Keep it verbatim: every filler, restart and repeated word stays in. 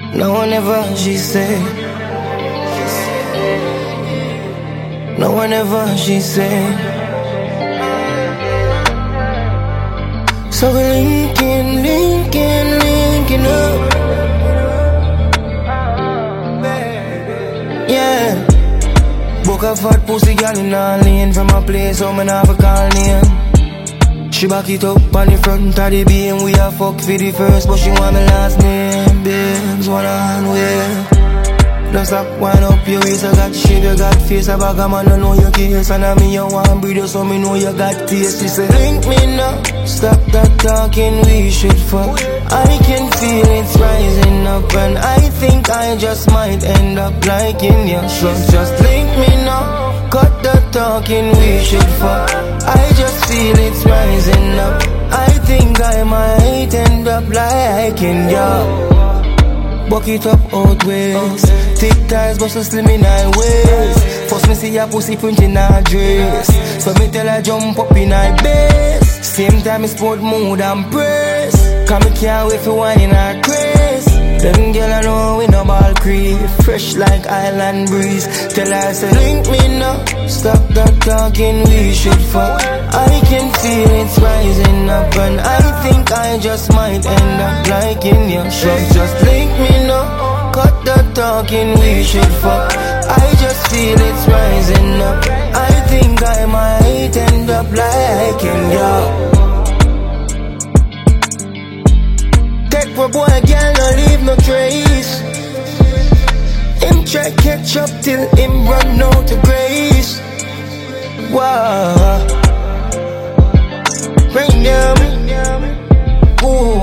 No one ever, she say. No one ever, she say. So we linking, linking, linking up. Yeah. Book a fat pussy girl in a lane from a place so me never call name. She back it up on the front of the beam. We a fuck for the first, but she want my last name. Babes, one on way. Don't stop, wind up your waist. I got shape, you got face. I bag a man, I know your case. And I me you want breathe, so me know you got taste. She say, link me now. Stop that talking, we should fuck. I can feel it's rising up, and I think I just might end up liking you. So just link me now. Cut the talking, we should fuck. I just feel it's rising up. I think I might end up liking you. Buck it up out ways. Thick ties, but so slim in her waist. First me see your pussy print in her dress, so me tell her jump up in her base. Same time me sport mood and press. Cause me can't wait for wine in her grace. Them girl I know we no ball creep. Fresh like island breeze. Tell her say link me now. Stop that talking, we should fuck. I can feel it's rising up, and I think I just might end up liking you. So just link me now. Cut the talking, we should fuck. I just feel it's rising up. I think I might end up liking you. Take for boy, girl, no leave no trace. Him try catch up till him run out to grace. Wow. Rain down. Ooh.